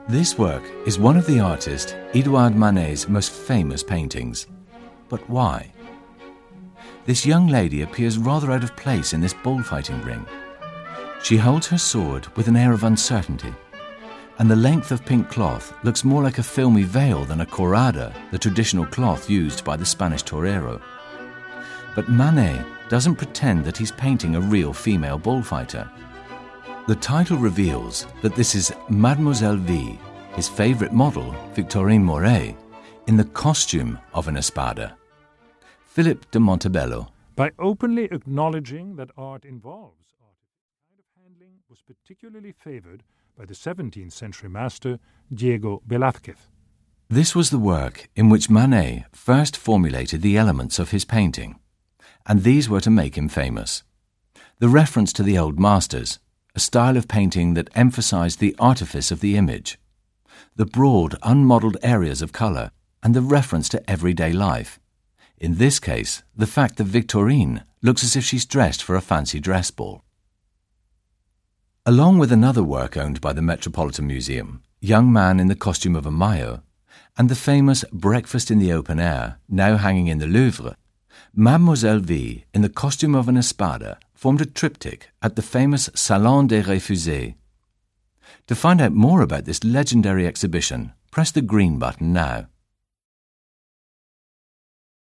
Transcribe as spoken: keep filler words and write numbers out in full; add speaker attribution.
Speaker 1: This work is one of the artist Edouard Manet's most famous paintings. But why? This young lady appears rather out of place in this bullfighting ring. She holds her sword with an air of uncertainty, and the length of pink cloth looks more like a filmy veil than a corada, the traditional cloth used by the Spanish torero. But Manet doesn't pretend that he's painting a real female bullfighter. The title reveals that this is Mademoiselle V, his favourite model, Victorine Moret, in the costume of an espada. Philip de Montebello.
Speaker 2: By openly acknowledging that art involves art, kind of handling was particularly favoured by the seventeenth century master Diego Velázquez.
Speaker 1: This was the work in which Manet first formulated the elements of his painting, and these were to make him famous. The reference to the old masters, a style of painting that emphasized the artifice of the image, the broad, unmodelled areas of colour, and the reference to everyday life. In this case, the fact that Victorine looks as if she's dressed for a fancy dress ball. Along with another work owned by the Metropolitan Museum, Young Man in the Costume of a Maillot, and the famous Breakfast in the Open Air, now hanging in the Louvre, Mademoiselle V, in the costume of an espada, formed a triptych at the famous Salon des Refusés. To find out more about this legendary exhibition, press the green button now.